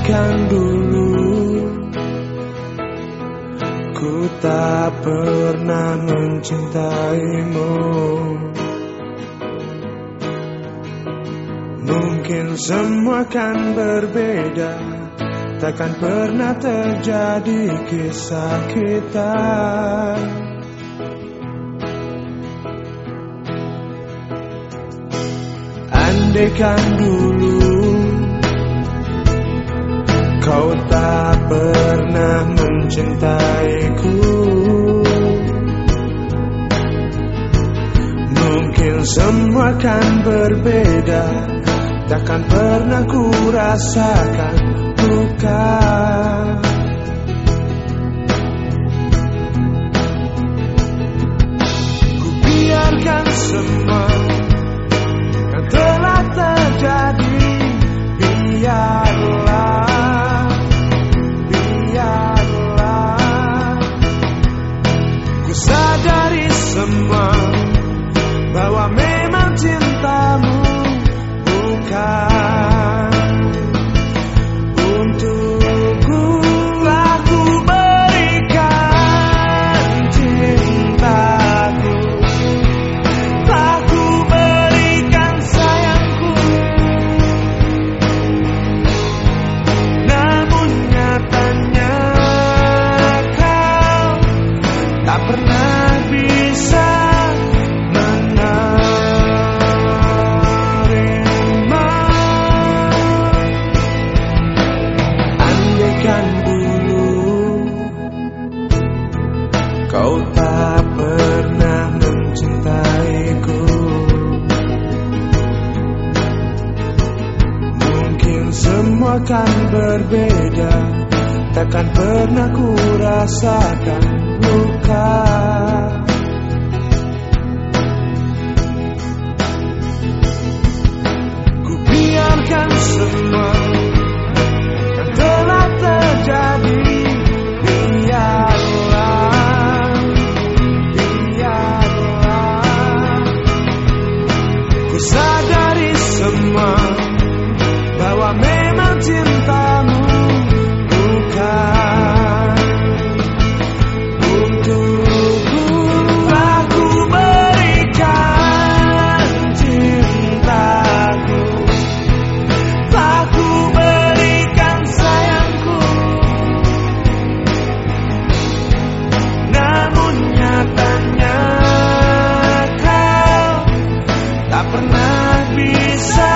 Andaikan dulu ku tak pernah mencintaimu, mungkin semua kan berbeda, takkan pernah terjadi kisah kita. Andaikan dulu kau tak pernah mencintaiku, mungkin semua kan berbeda, takkan pernah ku rasakan luka. Ku biarkan semua yang telah terjadi, biarlah, biarlah. Ku sadari semua bahwa memang cintamu bukan untukku. Telah ku berikan cintaku, telah ku berikan sayangku, namun nyatanya kau tak pernah bisa menerima. Andaikan dulu kau tak pernah mencintaiku, mungkin semua kan berbeda, takkan pernah ku rasakan luka. Ku biarkan semua yang telah terjadi, biarlah, biarlah. Ku sadari semua bahwa memang cintamu bukan untukku. Telah ku berikan cintaku, telah ku berikan sayangku, namun nyatanya kau tak pernah bisa